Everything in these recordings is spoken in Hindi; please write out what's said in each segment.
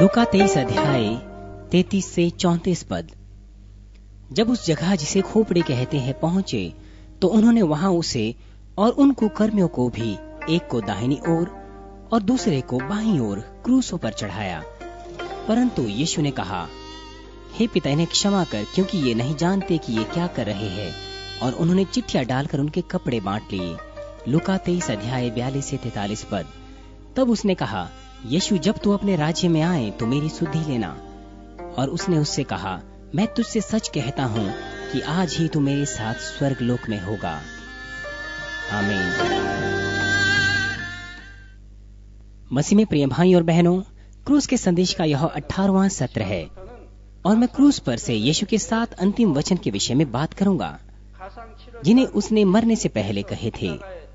लूका 23 अध्याय 33 से 34 पद। जब उस जगह जिसे खोपड़ी कहते हैं पहुंचे तो उन्होंने वहां उसे और उन कुकर्मियों को भी, एक को दाहिनी ओर और दूसरे को बाईं ओर क्रूसों पर चढ़ाया। परंतु यीशु ने कहा, हे पिता, इन्हें क्षमा कर, क्योंकि ये नहीं जानते कि ये क्या कर रहे हैं। और उन्होंने चिट्ठियां डालकर उनके कपड़े बांट लिए। लूका 23 अध्याय 42 से 43 पद। तब उसने कहा, यीशु, जब तू अपने राज्य में आए तो मेरी सुधि लेना। और उसने उससे कहा, मैं तुझसे सच कहता हूँ कि आज ही तू मेरे साथ स्वर्ग लोक में होगा। आमीन। मसीह में प्रिय भाई और बहनों, क्रूस के संदेश का यह 18वां सत्र है और मैं क्रूस पर से यीशु के 7 अंतिम वचन के विषय में बात करूंगा जिन्हें उसने मरने से पहले कहे थे।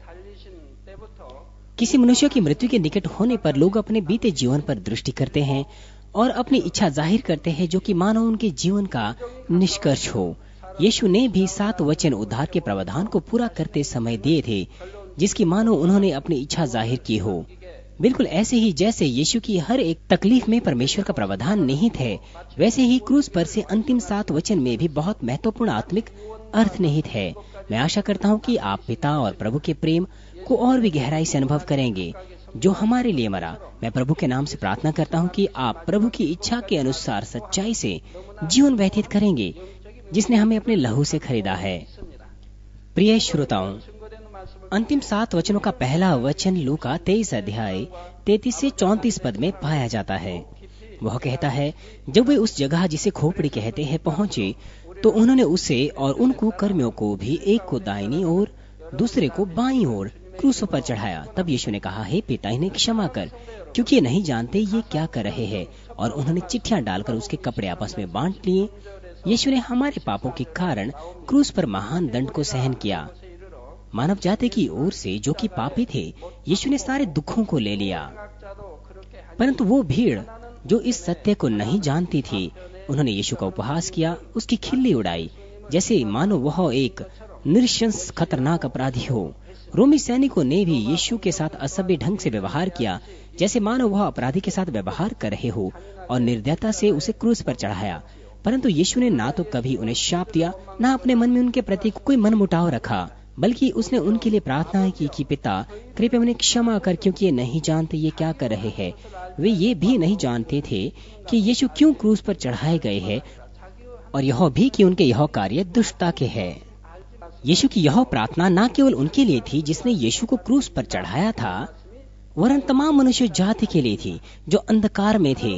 किसी मनुष्य की मृत्यु के निकट होने पर लोग अपने बीते जीवन पर दृष्टि करते हैं और अपनी इच्छा जाहिर करते हैं, जो कि मानो उनके जीवन का निष्कर्ष हो। यीशु ने भी 7 वचन उद्धार के प्रावधान को पूरा करते समय दिए थे, जिसकी मानो उन्होंने अपनी इच्छा जाहिर की हो। बिल्कुल ऐसे ही जैसे यीशु की हर एक तकलीफ में परमेश्वर का प्रावधान निहित है, वैसे ही क्रूस पर से अंतिम 7 वचन में भी बहुत महत्वपूर्ण आत्मिक अर्थ निहित है। मैं आशा करता हूँ कि आप पिता और प्रभु के प्रेम को और भी गहराई से अनुभव करेंगे, जो हमारे लिए मरा। मैं प्रभु के नाम से प्रार्थना करता हूँ कि आप प्रभु की इच्छा के अनुसार सच्चाई से जीवन व्यतीत करेंगे, जिसने हमें अपने लहू से खरीदा है। प्रिय श्रोताओं, अंतिम 7 वचनों का पहला वचन लूका 23 अध्याय 33 से 34 पद में पाया जाता है। वह कहता है, जब वे उस जगह जिसे खोपड़ी कहते हैं पहुंचे तो उन्होंने उसे और उन कुकर्मियों को भी, एक को दाहिनी ओर दूसरे को बाईं ओर क्रूसों पर चढ़ाया। तब यीशु ने कहा, हे पिता, इन्हें क्षमा कर, क्योंकि ये नहीं जानते ये क्या कर रहे हैं। और उन्होंने चिट्ठियां डालकर उसके कपड़े आपस में बांट लिए। यीशु ने हमारे पापों के कारण क्रूस पर महान दंड को सहन किया। मानव जाति की ओर से, जो कि पापी थे, यीशु ने सारे दुखों को ले लिया। परंतु वो भीड़ जो इस सत्य को नहीं जानती थी, उन्होंने यीशु का उपहास किया, उसकी खिल्ली उड़ाई, जैसे मानो वह एक नृशंस खतरनाक अपराधी हो। रोमी सैनिकों ने भी यीशु के साथ असभ्य ढंग से व्यवहार किया, जैसे मानो वह अपराधी के साथ व्यवहार कर रहे हो, और निर्दयता से उसे क्रूस पर चढ़ाया। परंतु यीशु ने ना तो कभी उन्हें शाप दिया, ना अपने मन में उनके प्रति कोई मनमुटाव रखा, बल्कि उसने उनके लिए प्रार्थना की कि पिता, कृपया उन्हें क्षमा कर, क्योंकि ये नहीं जानते ये क्या कर रहे हैं। वे ये भी नहीं जानते थे कि यीशु क्यों क्रूस पर चढ़ाए गए हैं, और यह भी कि उनके यह कार्य दुष्टता के हैं। यीशु की यह प्रार्थना न केवल उनके लिए थी जिसने यीशु को क्रूस पर चढ़ाया था, वरन तमाम मनुष्य जाति के लिए थी जो अंधकार में थे,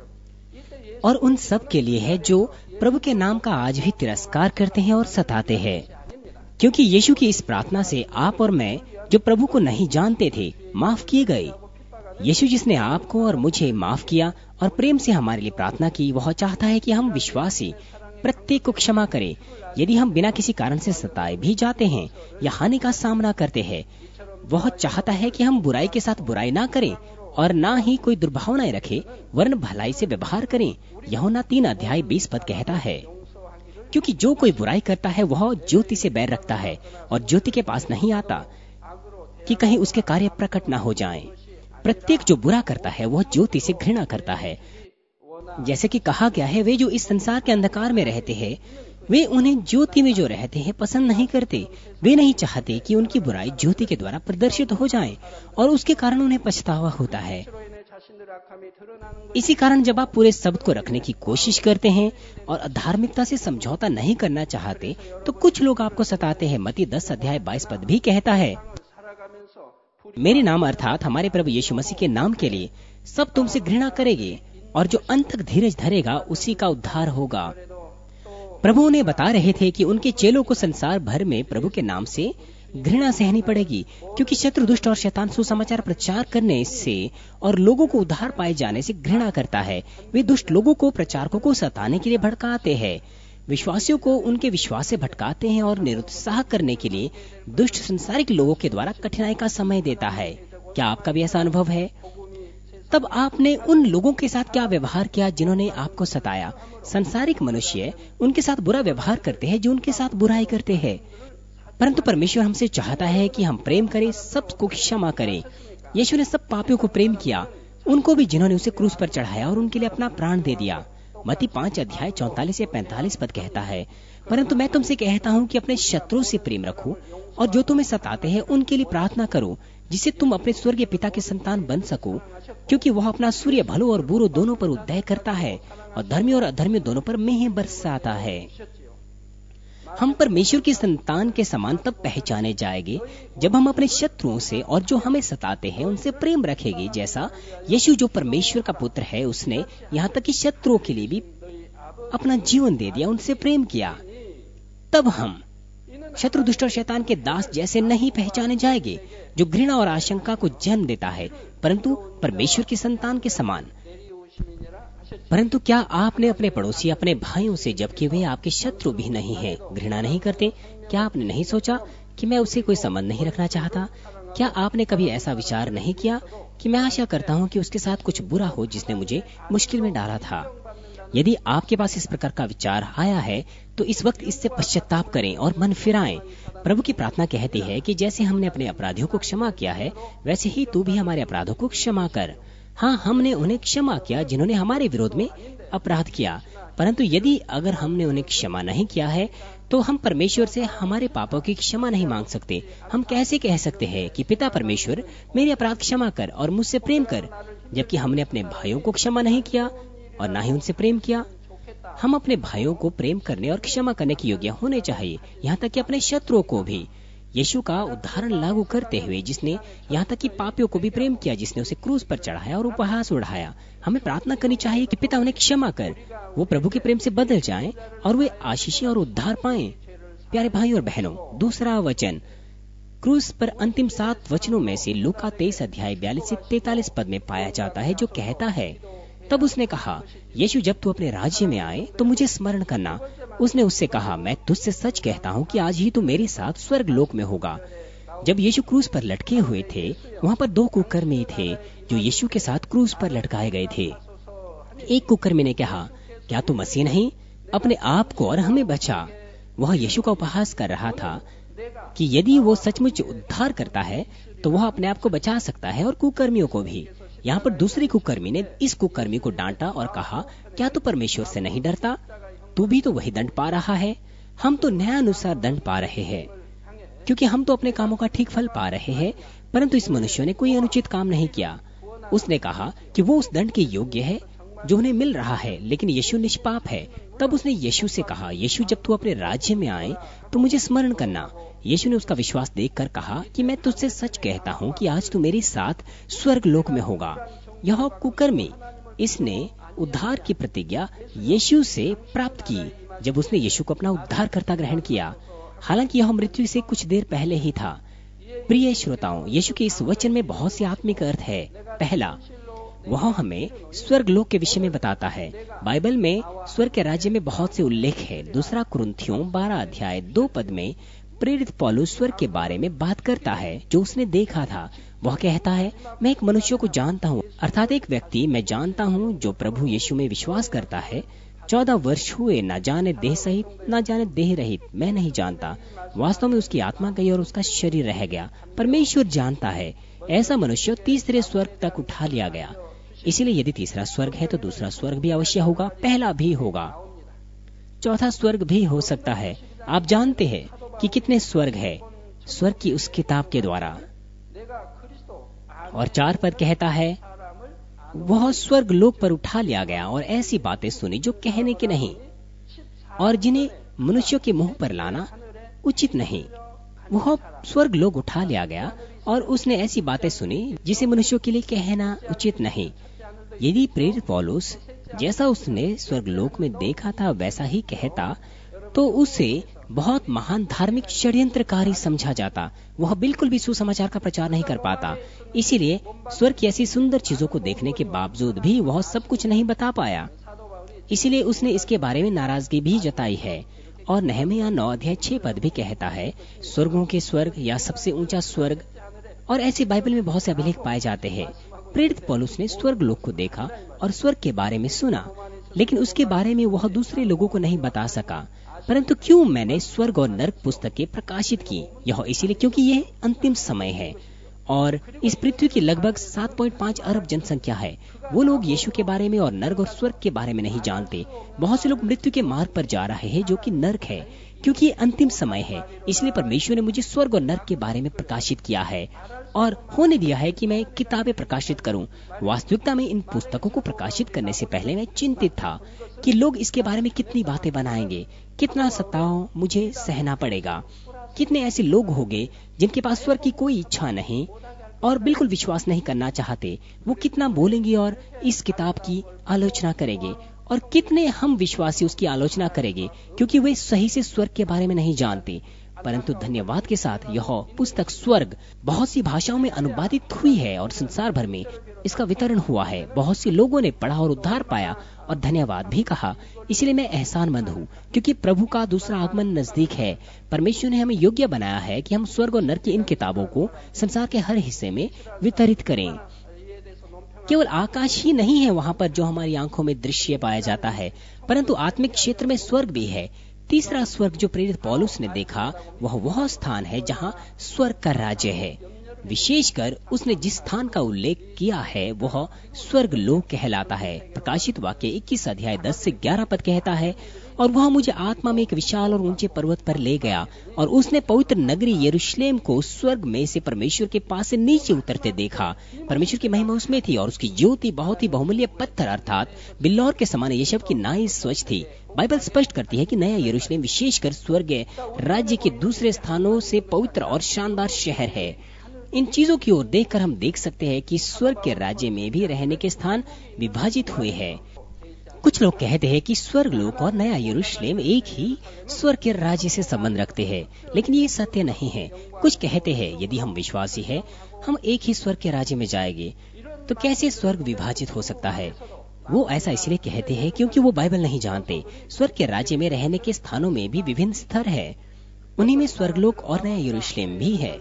और उन सब के लिए है जो प्रभु के नाम का आज भी तिरस्कार करते हैं और सताते हैं। क्योंकि यीशु की इस प्रार्थना से आप और मैं, जो प्रभु को नहीं जानते थे, माफ किए गए। यीशु जिसने आपको और मुझे माफ किया और प्रेम से हमारे लिए प्रार्थना की, वह चाहता है कि हम विश्वासी प्रत्येक को क्षमा करें। यदि हम बिना किसी कारण से सताए भी जाते हैं या हानि का सामना करते हैं, वह चाहता है कि हम बुराई के साथ बुराई ना करें और ना ही कोई दुर्भावनाएं रखें, वरन भलाई से व्यवहार करें। यूहन्ना 3 अध्याय 20 पद कहता है, क्योंकि जो कोई बुराई करता है वह ज्योति से बैर रखता है और ज्योति के पास नहीं आता कि कहीं उसके कार्य प्रकट न हो जाएं। प्रत्येक जो बुरा करता है वह ज्योति से घृणा करता है। जैसे कि कहा गया है, वे जो इस संसार के अंधकार में रहते हैं, वे उन्हें ज्योति में जो रहते हैं पसंद नहीं करते। वे नहीं चाहते कि उनकी बुराई ज्योति के द्वारा प्रदर्शित हो जाए और उसके कारण उन्हें पछतावा होता है। इसी कारण जब आप पूरे शब्द को रखने की कोशिश करते हैं और अधार्मिकता से समझौता नहीं करना चाहते, तो कुछ लोग आपको सताते हैं। मत्ती 10 अध्याय 22 पद भी कहता है, मेरे नाम अर्थात हमारे प्रभु यीशु मसीह के नाम के लिए सब तुमसे घृणा करेंगे, और जो अंत तक धीरज धरेगा उसी का उद्धार होगा। प्रभु उन्हें बता रहे थे कि उनके चेलों को संसार भर में प्रभु के नाम से घृणा सहनी पड़ेगी, क्योंकि शत्रु दुष्ट और शैतान सुसमाचार प्रचार करने से और लोगों को उद्धार पाए जाने से घृणा करता है। वे दुष्ट लोगों को, प्रचारकों को सताने के लिए भड़काते हैं, विश्वासियों को उनके विश्वास से भटकाते हैं और निरुत्साह करने के लिए दुष्ट संसारिक लोगों के द्वारा कठिनाई का समय देता है। क्या आपका भी ऐसा अनुभव है? तब आपने उन लोगों के साथ क्या व्यवहार किया जिन्होंने आपको सताया? संसारिक मनुष्य उनके साथ बुरा व्यवहार करते हैं जो उनके साथ बुराई करते हैं, परंतु परमेश्वर हमसे चाहता है कि हम प्रेम करें, सबको क्षमा करें। यीशु ने सब पापियों को प्रेम किया, उनको भी जिन्होंने उसे क्रूस पर चढ़ाया और उनके लिए अपना प्राण दे दिया। मत्ती 5 अध्याय 44 से 45 पद कहता है, परंतु मैं तुमसे कहता हूँ कि अपने शत्रुओं से प्रेम रखो और जो तुम्हें सताते हैं उनके लिए प्रार्थना करो, जिससे तुम अपने स्वर्गीय पिता के संतान बन सको, क्योंकि वह अपना सूर्य भलों और बुरों दोनों पर उदय करता है और धर्मी और अधर्मी दोनों पर मेंह बरसाता है। हम परमेश्वर की संतान के समान तब पहचाने जाएंगे जब हम अपने शत्रुओं से और जो हमें सताते हैं उनसे प्रेम रखेंगे, जैसा यीशु जो परमेश्वर का पुत्र है उसने यहाँ तक कि शत्रुओं के लिए भी अपना जीवन दे दिया, उनसे प्रेम किया। तब हम शत्रु, दुष्ट और शैतान के दास जैसे नहीं पहचाने जाएंगे जो घृणा और आशंका को जन्म देता है, परंतु परमेश्वर की संतान के समान। परंतु क्या आपने अपने पड़ोसी, अपने भाइयों से, जबकि वे आपके शत्रु भी नहीं हैं, घृणा नहीं करते? क्या आपने नहीं सोचा कि मैं उससे कोई संबंध नहीं रखना चाहता? क्या आपने कभी ऐसा विचार नहीं किया कि मैं आशा करता हूँ कि उसके साथ कुछ बुरा हो जिसने मुझे मुश्किल में डाला था? यदि आपके पास इस प्रकार का विचार आया है तो इस वक्त इससे पश्चाताप करें और मन फिराएं। प्रभु की प्रार्थना कहती है कि जैसे हमने अपने अपराधियों को क्षमा किया है, वैसे ही तू भी हमारे अपराधों को क्षमा कर। हाँ, हमने उन्हें क्षमा किया जिन्होंने हमारे विरोध में अपराध किया, परंतु यदि अगर हमने उन्हें क्षमा नहीं किया है तो हम परमेश्वर से हमारे पापों की क्षमा नहीं मांग सकते। हम कैसे कह सकते हैं कि पिता परमेश्वर मेरे अपराध क्षमा कर और मुझसे प्रेम कर, जबकि हमने अपने भाइयों को क्षमा नहीं किया और ना ही उनसे प्रेम किया? हम अपने भाइयों को प्रेम करने और क्षमा करने के योग्य होने चाहिए, यहाँ तक कि अपने शत्रुओं को भी। यीशु का उदाहरण लागू करते हुए जिसने यहाँ तक कि पापियों को भी प्रेम किया, जिसने उसे क्रूस पर चढ़ाया और उपहास उड़ाया, हमें प्रार्थना करनी चाहिए कि पिता उन्हें क्षमा कर, वो प्रभु के प्रेम से बदल जाएं और वे आशीष और उद्धार पाएं। प्यारे भाई और बहनों, दूसरा वचन क्रूस पर अंतिम 7 वचनों में से लूका 23 अध्याय 42 से 43 पद में पाया जाता है, जो कहता है, तब उसने कहा, यीशु जब तू अपने राज्य में आए तो मुझे स्मरण करना। उसने उससे कहा, मैं तुझसे सच कहता हूँ कि आज ही तू मेरे साथ स्वर्ग लोक में होगा। जब यीशु क्रूस पर लटके हुए थे, वहाँ पर 2 कुकर्मी थे जो यीशु के साथ क्रूस पर लटकाए गए थे। एक कुकर्मी ने कहा, क्या तू मसीह नहीं? अपने आप को और हमें बचा। वह यीशु का उपहास कर रहा था कि यदि वो सचमुच उद्धार करता है तो वह अपने आप को बचा सकता है और कुकर्मियों को भी। यहाँ पर दूसरे कुकर्मी ने इस कुकर्मी को डांटा और कहा, क्या तू परमेश्वर से नहीं डरता? तू भी तो वही दंड पा रहा है। हम तो न्यायानुसार दंड पा रहे हैं, क्योंकि हम तो अपने कामों का ठीक फल पा रहे हैं, परंतु इस मनुष्य ने कोई अनुचित काम नहीं किया। उसने कहा कि वो उस दंड के योग्य है जो उन्हें मिल रहा है, लेकिन यीशु निष्पाप है। तब उसने यीशु से कहा, यीशु जब तू अपने राज्य में आए तो मुझे स्मरण करना। यीशु ने उसका विश्वास देखकर कहा कि मैं तुझसे सच कहता हूँ कि आज तू मेरे साथ स्वर्ग लोक में होगा। यह कुकर्मी, इसने उद्धार की प्रतिज्ञा यीशु से प्राप्त की जब उसने यीशु को अपना उद्धारकर्ता ग्रहण किया, हालांकि यह मृत्यु से कुछ देर पहले ही था। प्रिय श्रोताओं, यीशु के इस वचन में बहुत से आत्मिक अर्थ है। पहला, वह हमें स्वर्ग लोक के विषय में बताता है। बाइबल में स्वर्ग के राज्य में बहुत से उल्लेख है। दूसरा कुरिन्थियों 12 अध्याय 2 पद में प्रेरित पौलुस स्वर्ग के बारे में बात करता है जो उसने देखा था। वह कहता है, मैं एक मनुष्य को जानता हूँ, अर्थात एक व्यक्ति मैं जानता हूँ जो प्रभु यीशु में विश्वास करता है। 14 वर्ष हुए, न जाने देह सहित न जाने देह रहित, मैं नहीं जानता। वास्तव में उसकी आत्मा गई और उसका शरीर रह गया। परमेश्वर जानता है। ऐसा मनुष्य तीसरे स्वर्ग तक उठा लिया गया। इसीलिए यदि तीसरा स्वर्ग है तो दूसरा स्वर्ग भी अवश्य होगा, पहला भी होगा, चौथा स्वर्ग भी हो सकता है। आप जानते हैं कि कितने स्वर्ग है स्वर्ग की उस किताब के द्वारा। और 4 पद कहता है, वह स्वर्ग लोक पर उठा लिया गया और ऐसी बातें सुनी जो कहने के नहीं और जिन्हें मनुष्यों के मुंह पर लाना उचित नहीं। वह स्वर्ग लोक उठा लिया गया और उसने ऐसी बातें सुनी जिसे मनुष्यों के लिए कहना उचित नहीं। यदि प्रेरित पौलुस जैसा उसने स्वर्ग लोक में देखा था वैसा ही कहता तो उसे बहुत महान धार्मिक षड्यंत्रकारी समझा जाता। वह बिल्कुल भी सुसमाचार का प्रचार नहीं कर पाता। इसीलिए स्वर्ग की ऐसी सुंदर चीजों को देखने के बावजूद भी वह सब कुछ नहीं बता पाया। इसीलिए उसने इसके बारे में नाराजगी भी जताई है। और नहमीया 9 अध्याय 6 पद भी कहता है, स्वर्गों के स्वर्ग या सबसे ऊंचा स्वर्ग। और ऐसे बाइबल में बहुत से अभिलेख पाए जाते हैं। प्रेरित पौलुस ने स्वर्ग लोक को देखा और स्वर्ग के बारे में सुना, लेकिन उसके बारे में वह दूसरे लोगों को नहीं बता सका। परंतु क्यों मैंने स्वर्ग और नरक पुस्तकें प्रकाशित की? यह इसीलिए क्योंकि यह अंतिम समय है और इस पृथ्वी की लगभग 7.5 अरब जनसंख्या है। वो लोग यीशु के बारे में और नर्क और स्वर्ग के बारे में नहीं जानते। बहुत से लोग मृत्यु के मार्ग पर जा रहे हैं, जो कि नर्क है, क्योंकि ये अंतिम समय है। इसलिए परमेश्वर ने मुझे स्वर्ग और नर्क के बारे में प्रकाशित किया है और होने दिया है कि मैं किताबें प्रकाशित करूं। वास्तविकता में इन पुस्तकों को प्रकाशित करने से पहले मैं चिंतित था कि लोग इसके बारे में कितनी बातें बनाएंगे, कितना सताव मुझे सहना पड़ेगा, कितने ऐसे लोग होंगे जिनके पास स्वर्ग की कोई इच्छा नहीं और बिल्कुल विश्वास नहीं करना चाहते। वो कितना बोलेंगे और इस किताब की आलोचना करेंगे, और कितने हम विश्वासी उसकी आलोचना करेंगे, क्योंकि वे सही से स्वर्ग के बारे में नहीं जानते। परंतु धन्यवाद के साथ यह पुस्तक स्वर्ग बहुत सी भाषाओं में अनुवादित हुई है और संसार भर में इसका वितरण हुआ है। बहुत से लोगों ने पढ़ा और उद्धार पाया और धन्यवाद भी कहा। इसलिए मैं एहसानमंद हूँ, क्योंकि प्रभु का दूसरा आगमन नजदीक है। परमेश्वर ने हमें योग्य बनाया है कि हम स्वर्ग और नरक की इन किताबों को संसार के हर हिस्से में वितरित करें। केवल आकाश ही नहीं है वहाँ पर जो हमारी आंखों में दृश्य पाया जाता है, परंतु आत्मिक क्षेत्र में स्वर्ग भी है। तीसरा स्वर्ग जो प्रेरित पौलुस ने देखा, वह स्थान है जहाँ स्वर्ग का राज्य है। विशेषकर उसने जिस स्थान का उल्लेख किया है वह स्वर्ग लोक कहलाता है। प्रकाशित वाक्य 21 अध्याय 10 से 11 पद कहता है, और वह मुझे आत्मा में एक विशाल और ऊंचे पर्वत पर ले गया, और उसने पवित्र नगरी यरूशलेम को स्वर्ग में से परमेश्वर के पास से नीचे उतरते देखा। परमेश्वर की महिमा उसमें थी, और उसकी ज्योति बहुत ही बहुमूल्य पत्थर अर्थात बिल्लौर के समान यशब की नाई स्वच्छ थी। बाइबल स्पष्ट करती है कि नया यरूशलेम विशेषकर स्वर्ग राज्य के दूसरे स्थानों से पवित्र और शानदार शहर है। इन चीजों की ओर देखकर हम देख सकते हैं कि स्वर्ग के राज्य में भी रहने के स्थान विभाजित हुए हैं। कुछ लोग कहते हैं कि स्वर्ग लोक और नया यरूशलेम एक ही स्वर्ग के राज्य से संबंध रखते हैं, लेकिन ये सत्य नहीं है। कुछ कहते हैं यदि हम विश्वासी हैं, हम एक ही स्वर्ग के राज्य में जाएंगे। तो कैसे स्वर्ग विभाजित हो सकता है? वो ऐसा इसलिए कहते हैं क्योंकि वो बाइबल नहीं जानते। स्वर्ग के राज्य में रहने के स्थानों में भी विभिन्न स्तर है। उन्हीं में स्वर्गलोक और नया यरूशलेम भी है।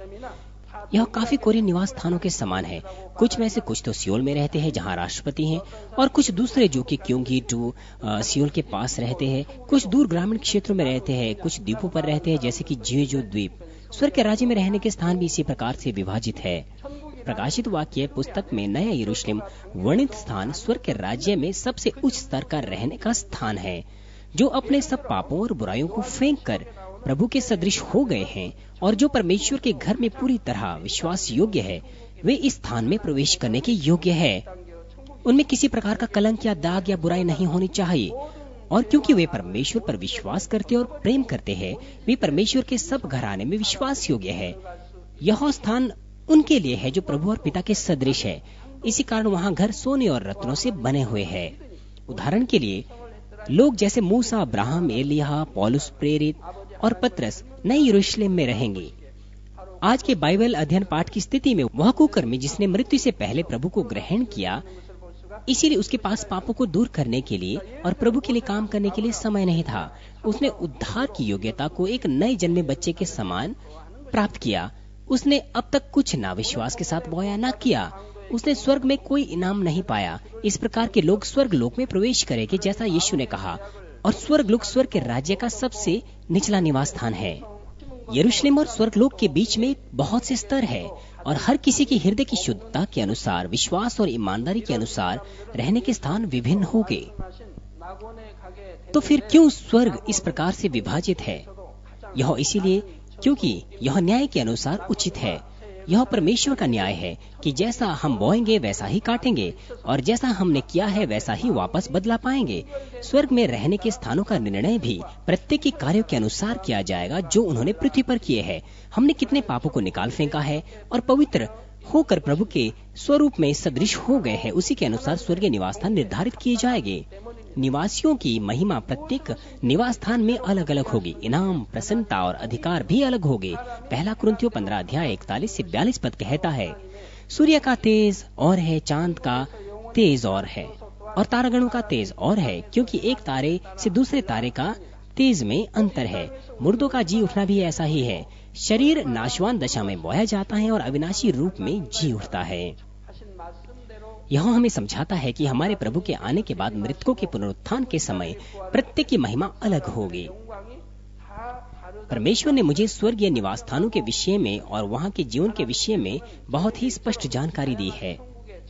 यह काफी कोरियन निवास स्थानों के समान है। कुछ में से कुछ तो सियोल में रहते हैं जहां राष्ट्रपति हैं, और कुछ दूसरे जो कि क्योंगी टू सियोल के पास रहते हैं। कुछ दूर ग्रामीण क्षेत्रों में रहते हैं, कुछ द्वीपों पर रहते हैं जैसे कि जेजू द्वीप। स्वर्ग के राज्य में रहने के स्थान भी इसी प्रकार से विभाजित है। प्रकाशित वाक्य पुस्तक में नया यरूशलेम वर्णित स्थान स्वर्ग के राज्य में सबसे उच्च स्तर का रहने का स्थान है, जो अपने सब पापों और बुराइयों को फेंक कर प्रभु के सदृश हो गए हैं और जो परमेश्वर के घर में पूरी तरह विश्वास योग्य है। वे इस स्थान में प्रवेश करने के योग्य है। उनमें किसी प्रकार का कलंक या दाग या बुराई नहीं होनी चाहिए, और क्योंकि वे परमेश्वर पर विश्वास करते और प्रेम करते हैं, वे परमेश्वर के सब घराने में विश्वास योग्य है। यह स्थान उनके लिए है जो प्रभु और पिता के सदृश है। इसी कारण वहाँ घर सोने और रत्नों से बने हुए हैं। उदाहरण के लिए लोग जैसे मूसा, अब्राहम, एलिय्याह, पौलुस प्रेरित और पतरस नए यरूशलेम में रहेंगे। आज के बाइबल अध्ययन पाठ की स्थिति में वह कुकर्मी जिसने मृत्यु से पहले प्रभु को ग्रहण किया, इसीलिए उसके पास पापों को दूर करने के लिए और प्रभु के लिए काम करने के लिए समय नहीं था। उसने उद्धार की योग्यता को एक नए जन्मे बच्चे के समान प्राप्त किया। उसने अब तक कुछ ना विश्वास के साथ बोया ना किया। उसने स्वर्ग में कोई इनाम नहीं पाया। इस प्रकार के लोग स्वर्ग लोक में प्रवेश करेंगे जैसा यीशु ने कहा, और स्वर्ग लोक स्वर्ग के राज्य का सबसे निचला निवास स्थान है। यरूशलेम और स्वर्ग लोक के बीच में बहुत से स्तर है, और हर किसी के हृदय की शुद्धता के अनुसार, विश्वास और ईमानदारी के अनुसार रहने के स्थान विभिन्न होंगे। तो फिर क्यों स्वर्ग इस प्रकार से विभाजित है? यह इसीलिए क्योंकि यह न्याय के अनुसार उचित है। यह परमेश्वर का न्याय है कि जैसा हम बोएंगे वैसा ही काटेंगे, और जैसा हमने किया है वैसा ही वापस बदला पाएंगे। स्वर्ग में रहने के स्थानों का निर्णय भी प्रत्येक के कार्यों के अनुसार किया जाएगा जो उन्होंने पृथ्वी पर किए हैं। हमने कितने पापों को निकाल फेंका है और पवित्र होकर प्रभु के स्वरूप में सदृश हो गए हैं, उसी के अनुसार स्वर्गीय निवास स्थान निर्धारित किए जाएंगे। निवासियों की महिमा प्रत्येक निवास स्थान में अलग अलग होगी। इनाम, प्रसन्नता और अधिकार भी अलग होंगे। पहला कुरिन्थियों 15 अध्याय 41 से 42 पद कहता है, सूर्य का तेज और है, चांद का तेज और है, और तारागणों का तेज और है, क्योंकि एक तारे से दूसरे तारे का तेज में अंतर है। मुर्दों का जी उठना भी ऐसा ही है। शरीर नाशवान दशा में बोया जाता है और अविनाशी रूप में जी उठता है। यह हमें समझाता है कि हमारे प्रभु के आने के बाद मृतकों के पुनरुत्थान के समय प्रत्येक की महिमा अलग होगी। परमेश्वर ने मुझे स्वर्गीय निवास स्थानों के विषय में और वहाँ के जीवन के विषय में बहुत ही स्पष्ट जानकारी दी है।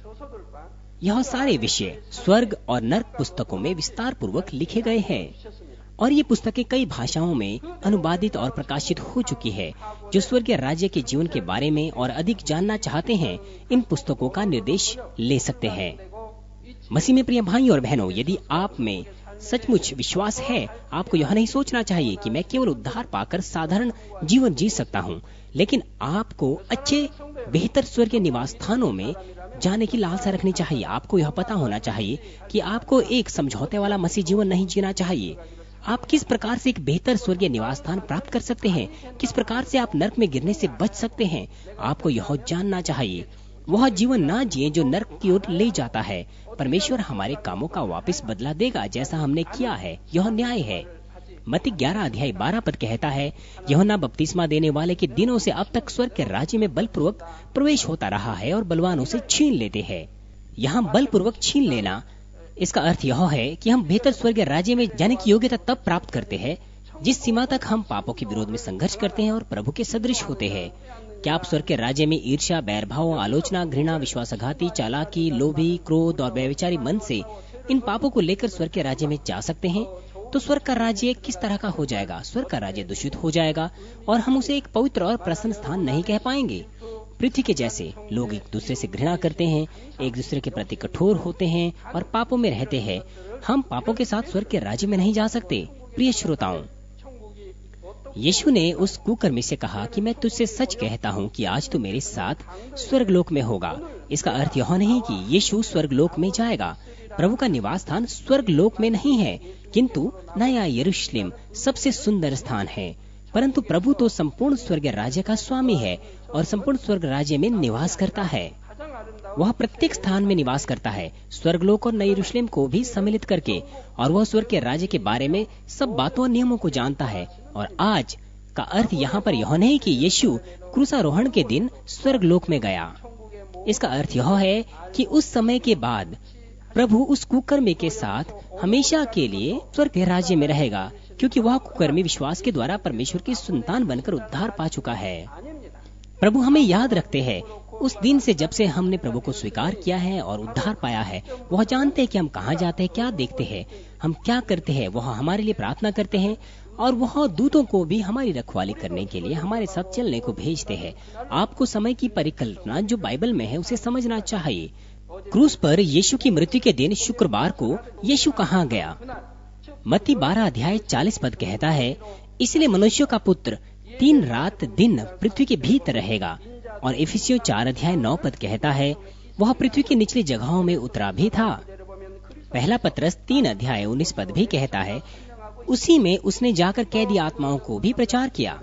यह सारे विषय स्वर्ग और नर्क पुस्तकों में विस्तार पूर्वक लिखे गए हैं और ये पुस्तकें कई भाषाओं में अनुवादित और प्रकाशित हो चुकी है। जो स्वर्गीय राज्य के जीवन के बारे में और अधिक जानना चाहते हैं, इन पुस्तकों का निर्देश ले सकते हैं। मसीह में प्रिय भाई और बहनों, यदि आप में सचमुच विश्वास है, आपको यह नहीं सोचना चाहिए कि मैं केवल उद्धार पाकर साधारण जीवन जी सकता हूँ, लेकिन आपको अच्छे बेहतर स्वर्गीय निवास स्थानों में जाने की लालसा रखनी चाहिए। आपको यह पता होना चाहिए कि आपको एक समझौते वाला मसीह जीवन नहीं जीना चाहिए। आप किस प्रकार से एक बेहतर स्वर्गीय निवास स्थान प्राप्त कर सकते हैं, किस प्रकार से आप नर्क में गिरने से बच सकते हैं, आपको यह जानना चाहिए। वह जीवन ना जिए जो नर्क की ओर ले जाता है। परमेश्वर हमारे कामों का वापस बदला देगा जैसा हमने किया है, यह न्याय है। मत्ती 11 अध्याय 12 पद कहता है, यूहन्ना बपतिस्मा देने वाले के दिनों से अब तक स्वर्ग के राज्य में बलपूर्वक प्रवेश होता रहा है और बलवानों से छीन लेते हैं। यहाँ बलपूर्वक छीन लेना, इसका अर्थ यह है कि हम बेहतर स्वर्गीय राज्य में जाने की योग्यता तब प्राप्त करते हैं जिस सीमा तक हम पापों के विरोध में संघर्ष करते हैं और प्रभु के सदृश होते हैं। क्या आप स्वर्ग के राज्य में ईर्ष्या, बैरभाव, आलोचना, घृणा, विश्वासघाती, चालाकी, लोभी, क्रोध और व्यभिचारी मन से इन पापों को लेकर स्वर्ग के राज्य में जा सकते हैं? तो स्वर्ग का राज्य किस तरह का हो जाएगा? स्वर्ग का राज्य दूषित हो जाएगा और हम उसे एक पवित्र और प्रसन्न स्थान नहीं कह पाएंगे। पृथ्वी के जैसे लोग एक दूसरे से घृणा करते हैं, एक दूसरे के प्रति कठोर होते हैं और पापों में रहते हैं। हम पापों के साथ स्वर्ग के राज्य में नहीं जा सकते। प्रिय श्रोताओं, यीशु ने उस कुकर्मी से कहा कि मैं तुझसे सच कहता हूँ कि आज तू मेरे साथ स्वर्गलोक में होगा। इसका अर्थ यह नहीं कि यीशु स्वर्गलोक में जाएगा। प्रभु का निवास स्थान स्वर्गलोक में नहीं है, किंतु नया यरूशलेम सबसे सुंदर स्थान है। परंतु प्रभु तो संपूर्ण स्वर्ग राज्य का स्वामी है और संपूर्ण स्वर्ग राज्य में निवास करता है। वह प्रत्येक स्थान में निवास करता है, स्वर्गलोक और नई यरूशलेम को भी सम्मिलित करके, और वह स्वर्ग के राज्य के बारे में सब बातों और नियमों को जानता है। और आज का अर्थ यहाँ पर यह नहीं कि यीशु क्रूसारोहण के दिन स्वर्गलोक में गया। इसका अर्थ यह है कि उस समय के बाद प्रभु उस कुकर्मी के साथ हमेशा के लिए स्वर्ग के राज्य में रहेगा, क्योंकि वह कुकर्मी विश्वास के द्वारा परमेश्वर की संतान बनकर उद्धार पा चुका है। प्रभु हमें याद रखते हैं उस दिन से जब से हमने प्रभु को स्वीकार किया है और उद्धार पाया है। वह जानते हैं कि हम कहाँ जाते हैं, क्या देखते हैं, हम क्या करते हैं। वह हमारे लिए प्रार्थना करते हैं और वह दूतों को भी हमारी रखवाली करने के लिए हमारे साथ चलने को भेजते हैं। आपको समय की परिकल्पना जो बाइबल में है उसे समझना चाहिए। क्रूस पर यीशु की मृत्यु के दिन शुक्रवार को यीशु कहाँ गया? मत्ती 12 अध्याय 40 पद कहता है, इसलिए मनुष्य का पुत्र 3 रात दिन पृथ्वी के भीतर रहेगा। और इफिसियों 4 अध्याय 9 पद कहता है, वह पृथ्वी की निचली जगहों में उतरा भी था। पहला पत्रस 3 अध्याय 19 पद भी कहता है, उसी में उसने जाकर कैदी आत्माओं को भी प्रचार किया।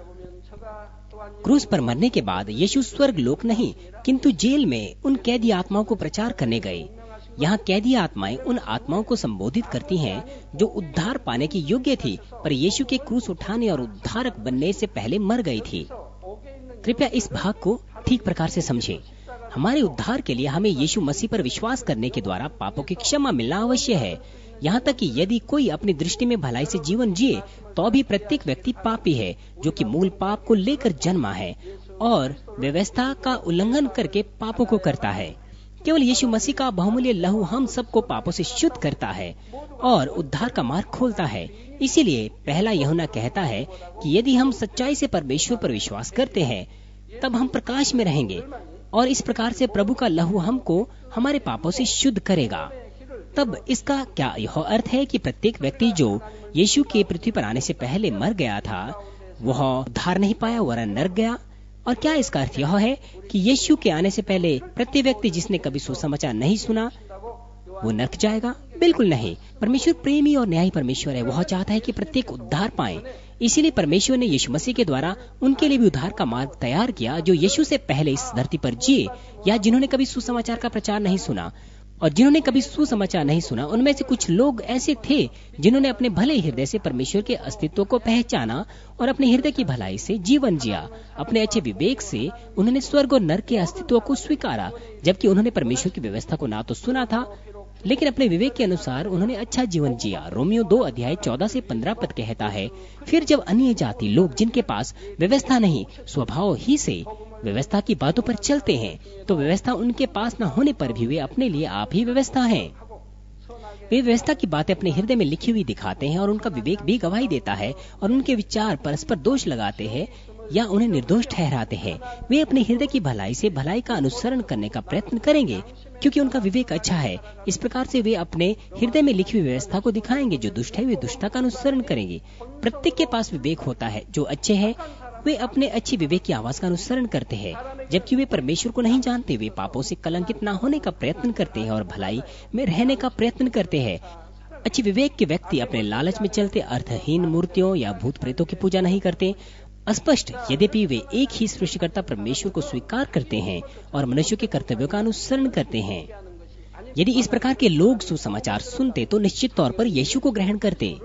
क्रूस पर मरने के बाद यीशु स्वर्ग लोक नहीं किंतु जेल में उन कैदी आत्माओं को प्रचार करने गए। यहाँ कैदी आत्माएं उन आत्माओं को संबोधित करती हैं जो उद्धार पाने की योग्य थी, पर यीशु के क्रूस उठाने और उद्धारक बनने से पहले मर गई थी। कृपया इस भाग को ठीक प्रकार से समझें। हमारे उद्धार के लिए हमें यीशु मसीह पर विश्वास करने के द्वारा पापों की क्षमा मिलना अवश्य है। यहाँ तक कि यदि कोई अपनी दृष्टि में भलाई से जीवन जिए तो भी प्रत्येक व्यक्ति पापी है, जो कि मूल पाप को लेकर जन्मा है और व्यवस्था का उल्लंघन करके पापों को करता है। केवल यीशु मसीह का बहुमूल्य लहू हम सबको पापों से शुद्ध करता है और उद्धार का मार्ग खोलता है। इसीलिए पहला यूहन्ना कहता है कि यदि हम सच्चाई से परमेश्वर पर विश्वास करते हैं तब हम प्रकाश में रहेंगे और इस प्रकार से प्रभु का लहू हमको हमारे पापों से शुद्ध करेगा। तब इसका क्या यह अर्थ है कि प्रत्येक व्यक्ति जो यीशु के पृथ्वी पर आने से पहले मर गया था वह उद्धार नहीं पाया वरन नरक गया? और क्या इसका अर्थ यह है कि यीशु के आने से पहले प्रत्येक व्यक्ति जिसने कभी सुसमाचार नहीं सुना वो नरक जाएगा? बिल्कुल नहीं। परमेश्वर प्रेमी और न्यायी परमेश्वर है। वह चाहता है कि प्रत्येक उद्धार पाए। इसीलिए परमेश्वर ने यीशु मसीह के द्वारा उनके लिए भी उद्धार का मार्ग तैयार किया जो यीशु से पहले इस धरती पर जिए या जिन्होंने कभी सुसमाचार का प्रचार नहीं सुना। और जिन्होंने कभी सुसमाचार नहीं सुना उनमें से कुछ लोग ऐसे थे जिन्होंने अपने भले हृदय से परमेश्वर के अस्तित्व को पहचाना और अपने हृदय की भलाई से जीवन जिया। अपने अच्छे विवेक से उन्होंने स्वर्ग और नरक के अस्तित्व को स्वीकारा, जबकि उन्होंने परमेश्वर की व्यवस्था को ना तो सुना था लेकिन अपने विवेक के अनुसार उन्होंने अच्छा जीवन जिया। रोमियो 2 अध्याय 14 से 15 पद कहता है, फिर जब अन्य जाति लोग जिनके पास व्यवस्था नहीं स्वभाव ही से व्यवस्था की बातों पर चलते हैं, तो व्यवस्था उनके पास न होने पर भी वे अपने लिए आप ही व्यवस्था हैं। वे व्यवस्था की बातें अपने हृदय में लिखी हुई दिखाते हैं और उनका विवेक भी गवाही देता है और उनके विचार परस्पर दोष लगाते हैं या उन्हें निर्दोष ठहराते हैं। वे अपने हृदय की भलाई से भलाई का अनुसरण करने का प्रयत्न करेंगे क्योंकि उनका विवेक अच्छा है। इस प्रकार से वे अपने हृदय में लिखी हुई व्यवस्था को दिखाएंगे। जो दुष्ट है वे दुष्टता का अनुसरण करेंगे। प्रत्येक के पास विवेक होता है। जो अच्छे हैं वे अपने अच्छी विवेक की आवाज का अनुसरण करते हैं, जबकि वे परमेश्वर को नहीं जानते। वे पापों से कलंकित न होने का प्रयत्न करते हैं और भलाई में रहने का प्रयत्न करते हैं। अच्छी विवेक के व्यक्ति अपने लालच में चलते अर्थहीन मूर्तियों या भूत प्रेतों की पूजा नहीं करते। स्पष्ट यद्यपि वे एक ही सृष्टिकर्ता परमेश्वर को स्वीकार करते हैं और मनुष्य के कर्तव्यों का अनुसरण करते हैं। यदि इस प्रकार के लोग सुसमाचार सुनते तो निश्चित तौर पर यीशु को ग्रहण करते।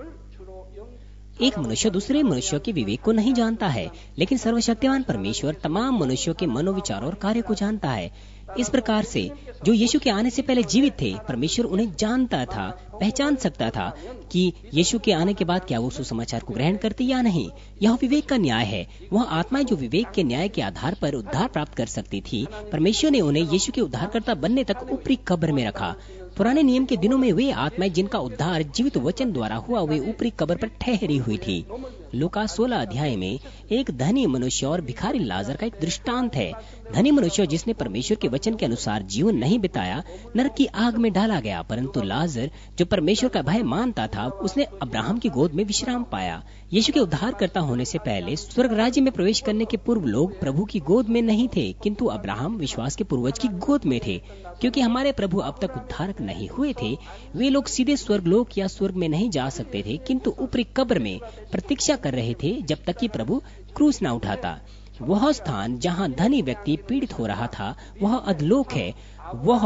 एक मनुष्य दूसरे मनुष्य के विवेक को नहीं जानता है, लेकिन सर्वशक्तिमान परमेश्वर तमाम मनुष्यों के मनोविचारों और कार्य को जानता है। इस प्रकार से जो यीशु के आने से पहले जीवित थे, परमेश्वर उन्हें जानता था, पहचान सकता था कि यीशु के आने के बाद क्या वो सुसमाचार को ग्रहण करते या नहीं। यह विवेक का न्याय है। वह आत्माएं जो विवेक के न्याय के आधार पर उद्धार प्राप्त कर सकती थी, परमेश्वर ने उन्हें यीशु के उद्धारकर्ता बनने तक ऊपरी कब्र में रखा। पुराने नियम के दिनों में वे आत्माएं जिनका उद्धार जीवित वचन द्वारा हुआ, वे ऊपरी कब्र पर ठहरी हुई थी। लूका 16 अध्याय में एक धनी मनुष्य और भिखारी लाजर का एक दृष्टांत है। धनी मनुष्य जिसने परमेश्वर के वचन के अनुसार जीवन नहीं बिताया, नरक की आग में डाला गया, परंतु लाजर जो परमेश्वर का भय मानता था, उसने अब्राहम की गोद में विश्राम पाया। यीशु के उद्धारकर्ता होने से पहले स्वर्ग राज्य में प्रवेश करने के पूर्व लोग प्रभु की गोद में नहीं थे, किंतु अब्राहम विश्वास के पूर्वज की गोद में थे। क्योंकि हमारे प्रभु अब तक उद्धारक नहीं हुए थे, वे लोग सीधे स्वर्गलोक या स्वर्ग में नहीं जा सकते थे, किंतु ऊपरी कब्र में प्रतीक्षा कर रहे थे जब तक कि प्रभु क्रूस न उठाता। वह स्थान जहाँ धनी व्यक्ति पीड़ित हो रहा था वह अधलोक है। वह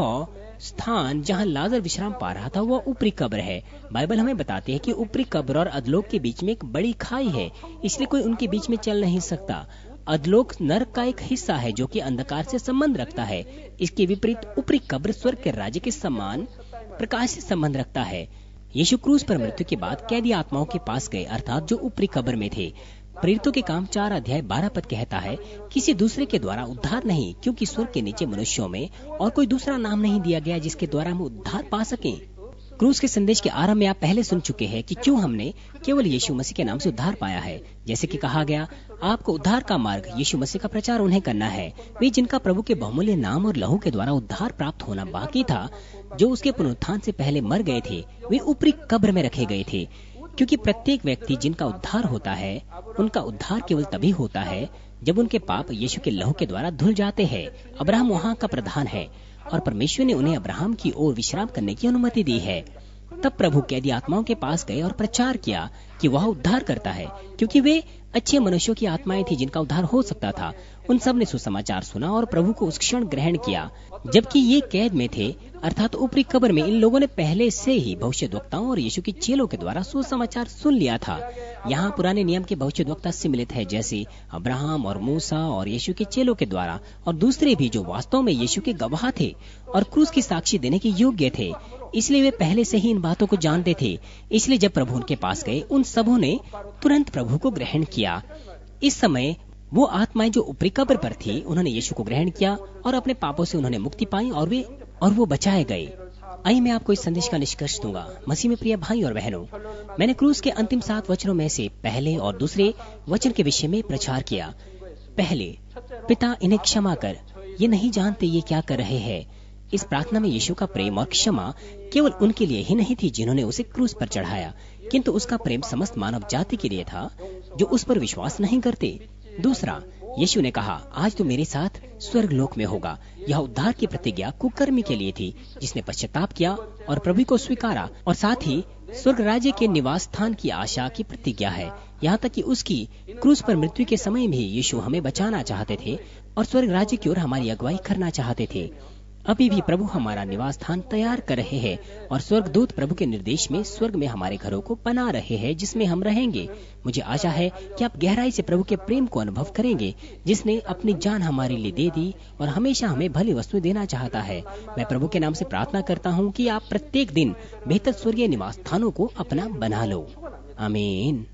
स्थान जहाँ लाजर विश्राम पा रहा था वह ऊपरी कब्र है। बाइबल हमें बताती है कि ऊपरी कब्र और अधलोक के बीच में एक बड़ी खाई है, इसलिए कोई उनके बीच में चल नहीं सकता। अधलोक नरक का एक हिस्सा है जो कि अंधकार से संबंध रखता है। इसके विपरीत ऊपरी कब्र स्वर्ग के राज्य के समान प्रकाश से संबंध रखता है। यीशु क्रूस पर मृत्यु के बाद कैदी आत्माओं के पास गए, अर्थात जो ऊपरी कब्र में थे। प्रेरितों के काम 4 अध्याय 12 पद कहता है, किसी दूसरे के द्वारा उद्धार नहीं, क्योंकि स्वर्ग के नीचे मनुष्यों में और कोई दूसरा नाम नहीं दिया गया जिसके द्वारा हम उद्धार पा सकें। क्रूस के संदेश के आरंभ में आप पहले सुन चुके हैं कि क्यों हमने केवल यीशु मसीह के नाम से उद्धार पाया है। जैसे कि कहा गया, आपको उद्धार का मार्ग यीशु मसीह का प्रचार उन्हें करना है। वे जिनका प्रभु के बहुमूल्य नाम और लहू के द्वारा उद्धार प्राप्त होना बाकी था, जो उसके पुनरुत्थान से पहले मर गए थे, वे ऊपरी कब्र में रखे गए थे। क्योंकि प्रत्येक व्यक्ति जिनका उद्धार होता है, उनका उद्धार केवल तभी होता है जब उनके पाप यीशु के लहू के द्वारा धुल जाते हैं। अब्राहम वहाँ का प्रधान है और परमेश्वर ने उन्हें अब्राहम की ओर विश्राम करने की अनुमति दी है। तब प्रभु कैदी आत्माओं के पास गए और प्रचार किया कि वह उद्धार करता है, क्योंकि वे अच्छे मनुष्यों की आत्माएं थी जिनका उद्धार हो सकता था। उन सब ने सुसमाचार सुना और प्रभु को उस क्षण ग्रहण किया जबकि ये कैद में थे, अर्थात ऊपरी कब्र में। इन लोगों ने पहले से ही भविष्यद्वक्ताओं और यीशु के चेलों के द्वारा सुसमाचार सुन लिया था। यहाँ पुराने नियम के भविष्यद्वक्ता सम्मिलित है, जैसे अब्राहम और मूसा और यीशु के चेलों के द्वारा, और दूसरे भी जो वास्तव में यीशु के गवाह थे और क्रूस की साक्षी देने के योग्य थे। इसलिए वे पहले से ही इन बातों को जानते थे। इसलिए जब प्रभु उनके पास गए, उन सबों ने तुरंत प्रभु को ग्रहण किया। इस समय वो आत्माएं जो ऊपरी कब्र पर थी, उन्होंने यीशु को ग्रहण किया और अपने पापों से उन्होंने मुक्ति पाई और वो बचाए गए। आइए मैं आपको इस संदेश का निष्कर्ष दूंगा। मसीह में प्रिय भाई और बहनों, मैंने क्रूस के अंतिम 7 वचनों में से पहले और दूसरे वचन के विषय में प्रचार किया। पहले, पिता इन्हें क्षमा कर, ये नहीं जानते ये क्या कर रहे हैं। इस प्रार्थना में यीशु का प्रेम और क्षमा केवल उनके लिए ही नहीं थी जिन्होंने उसे क्रूस पर चढ़ाया, किंतु उसका प्रेम समस्त मानव जाति के लिए था जो उस पर विश्वास नहीं करते। दूसरा, यीशु ने कहा, आज तो मेरे साथ स्वर्ग लोक में होगा। यह उद्धार की प्रतिज्ञा कुकर्मी के लिए थी जिसने पश्चाताप किया और प्रभु को स्वीकारा, और साथ ही स्वर्ग राज्य के निवास स्थान की आशा की प्रतिज्ञा है। यहाँ तक कि उसकी क्रूस पर मृत्यु के समय भी यीशु हमें बचाना चाहते थे और स्वर्ग राज्य की ओर हमारी अगुवाई करना चाहते थे। अभी भी प्रभु हमारा निवास स्थान तैयार कर रहे हैं और स्वर्गदूत प्रभु के निर्देश में स्वर्ग में हमारे घरों को बना रहे हैं जिसमें हम रहेंगे। मुझे आशा है कि आप गहराई से प्रभु के प्रेम को अनुभव करेंगे जिसने अपनी जान हमारे लिए दे दी और हमेशा हमें भली वस्तु देना चाहता है। मैं प्रभु के नाम से प्रार्थना करता हूँ कि आप प्रत्येक दिन बेहतर स्वर्गीय निवास स्थानों को अपना बना लो। आमीन।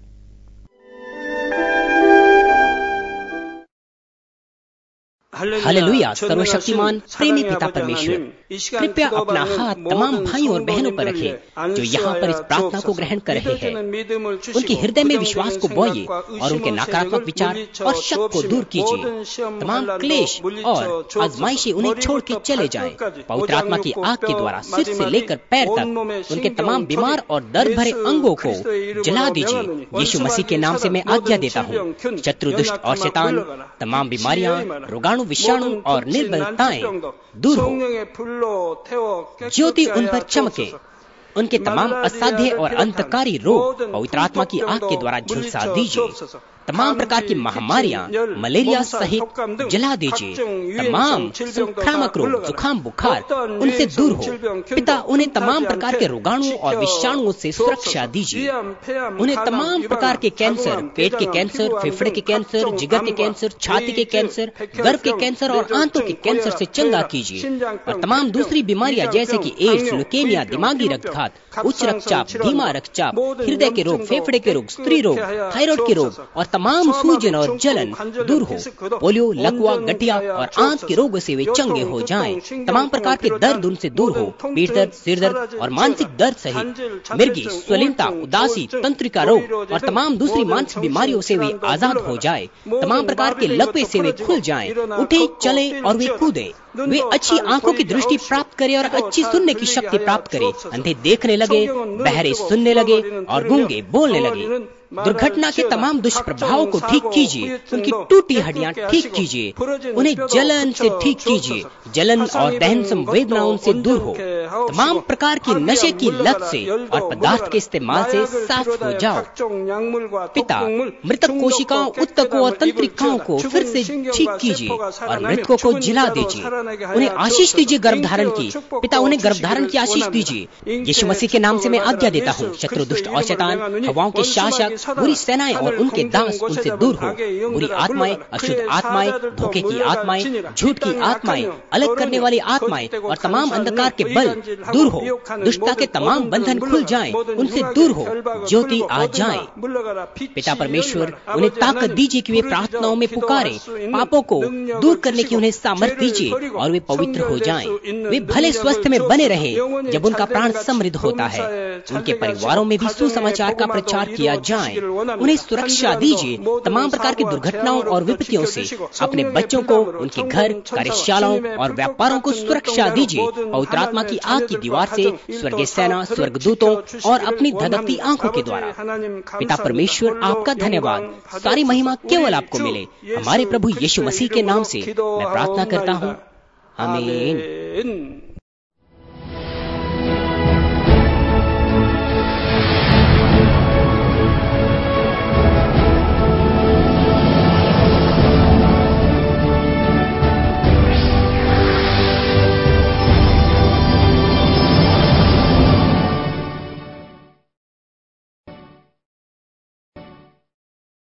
हालेलुया। सर्वशक्तिमान प्रेमी पिता परमेश्वर, कृपया अपना हाथ तमाम भाइयों और बहनों पर रखें जो यहाँ पर इस प्रार्थना को ग्रहण कर रहे हैं। उनके हृदय में विश्वास को बोइए और उनके नकारात्मक विचार और शक को दूर कीजिए। तमाम क्लेश और आजमाइशें उन्हें छोड़ के चले जाएं। पवित्र आत्मा की आग के द्वारा सिर से लेकर पैर तक उनके तमाम बीमार और दर्द भरे अंगों को जला दीजिए। यीशु मसीह के नाम से मैं आज्ञा देता हूँ, शत्रु दुष्ट और शैतान, तमाम बीमारियां, रोगाणु, विषाणु और निर्बलताएं दूर हो। ज्योति उन पर चमके। उनके तमाम असाध्य और अंतकारी रोग पवित्र आत्मा की आग के द्वारा झुलसा दीजिए। तमाम प्रकार की महामारियां, मलेरिया सहित जला दीजिए। तमाम संक्रामक रोग, जुकाम, बुखार उनसे दूर हो। पिता, उन्हें तमाम प्रकार के रोगाणुओं और विषाणुओं से सुरक्षा दीजिए। उन्हें तमाम प्रकार के कैंसर, पेट के कैंसर, फेफड़े के कैंसर, जिगर के कैंसर, छाती के कैंसर, गर्भ के कैंसर और आंतों के कैंसर से चंगा कीजिए। और तमाम दूसरी बीमारियां जैसे कि एड्स, ल्यूकेमिया, दिमागी रक्तघात, उच्च रक्तचाप, धीमा रक्तचाप, हृदय के रोग, फेफड़े के रोग, स्त्री रोग, थायराइड के रोग और तमाम सूजन और जलन दूर हो। पोलियो, लकवा, गठिया और आंत के रोगों से वे चंगे हो जाएं। तमाम प्रकार के दर्द उनसे दूर हो। पीठ दर्द, सिर दर्द और मानसिक दर्द सहित मिर्गी, स्वलीनता, उदासी, तंत्रिका रोग और तमाम दूसरी मानसिक बीमारियों से वे आजाद हो जाए। तमाम प्रकार के लकवे से वे खुल जाएं, उठे, चले और वे कूदे। वे अच्छी आंखों की दृष्टि प्राप्त करें और अच्छी सुनने की शक्ति प्राप्त करें। अंधे देखने लगे, बहरे सुनने लगे और गूंगे बोलने लगे। दुर्घटना के तमाम दुष्प्रभावों को ठीक कीजिए। उनकी टूटी हड्डियां ठीक कीजिए। उन्हें जलन से ठीक कीजिए। जलन और दहन संवेदना उनसे दूर हो। तमाम प्रकार की नशे की लत से और पदार्थ के इस्तेमाल से साफ हो जाओ। पिता, मृतक कोशिकाओं, उत्तकों और तंत्रिकाओं को फिर से ठीक कीजिए और मृतकों को जिला दीजिए। उन्हें आशीष दीजिए गर्भधारण की। पिता, उन्हें गर्भधारण की आशीष दीजिए। यीशु मसीह के नाम से मैं आज्ञा देता हूँ, शत्रु, दुष्ट और शैतान, हवाओं के शासक, बुरी सेनाएं और उनके दास उनसे दूर हो। बुरी आत्माएं, अशुद्ध आत्माएं, धोखे की आत्माएं, झूठ की आत्माएं, अलग करने वाली आत्माएं और तमाम अंधकार के बल दूर हो। दुष्टता के तमाम बंधन खुल जाएं, उनसे दूर हो। ज्योति आ जाए। पिता परमेश्वर, उन्हें ताकत दीजिए कि वे प्रार्थनाओं में पुकारें। पापों को दूर करने की उन्हें सामर्थ्य दीजिए और वे पवित्र हो जाएं। वे भले स्वस्थ में बने रहे जब उनका प्राण समृद्ध होता है। उनके परिवारों में भी सुसमाचार का प्रचार किया जाए। उन्हें सुरक्षा दीजिए तमाम प्रकार की दुर्घटनाओं और विपत्तियों से। अपने बच्चों को, उनके घर, कार्यशालाओं और व्यापारों को सुरक्षा दीजिए। पवित्र आत्मा की आग की दीवार से, स्वर्गीय सेना, स्वर्गदूतों और अपनी धधकती आंखों के द्वारा। पिता परमेश्वर, आपका धन्यवाद। सारी महिमा केवल आपको मिले। हमारे प्रभु यीशु मसीह के नाम से मैं प्रार्थना करता हूँ। आमीन।